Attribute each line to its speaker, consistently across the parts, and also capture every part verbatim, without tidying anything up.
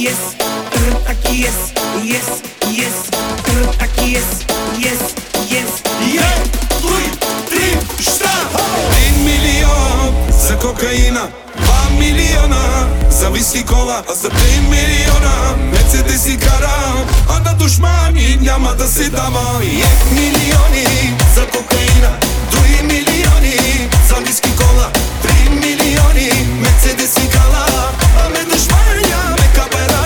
Speaker 1: yes, taki yes, yes, yes, taki yes, yes, yes.
Speaker 2: Едуй, три, šta? Един милион за кокаина, два милиона за виски кола, а за три милиона Мерцедеси карам, а на душмани няма да се дава. Ед милиони за кокаина, други милиони за виски кола, три милиони Мерцедеси кала, а ме душмани ме каперара.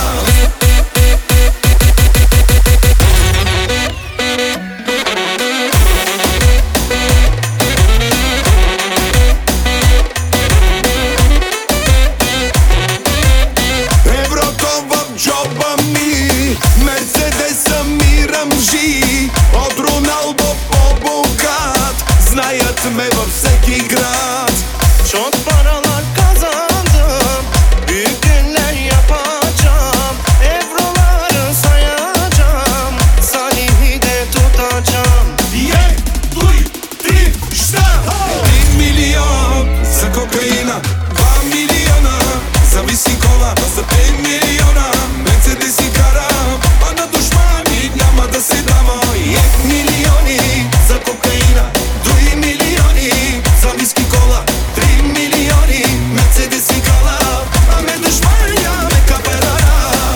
Speaker 2: Мерцедеса ми ръмжи, от Роналдо по-богат, знаят ме във всеки град.
Speaker 3: Çok paralar kazandım, büyük günler yapacağım, euroları sayacağım, Salih'i de tutacağım.
Speaker 2: Едуй, три, šta? Един милион за кокаина, два милиона за виски кола, а за пет милиона Мерцедеси карам, а на душмани няма да се дава. Ед милиони за кокаина, други милиони за виски кола, три милиони Мерцедеси кала, а ме душмани ме каперара.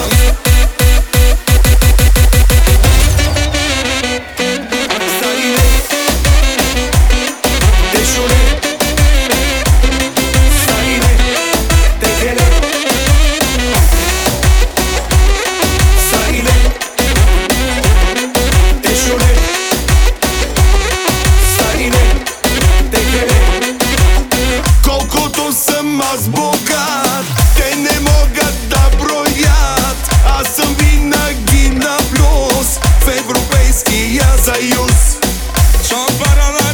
Speaker 2: Salire, deşure, salire, tekele, salire, deşure, salire, tekele. Колкото съм аз богат, те не могат да броят. Аз съм винаги на плюс в Европейския съюз. Çok paralar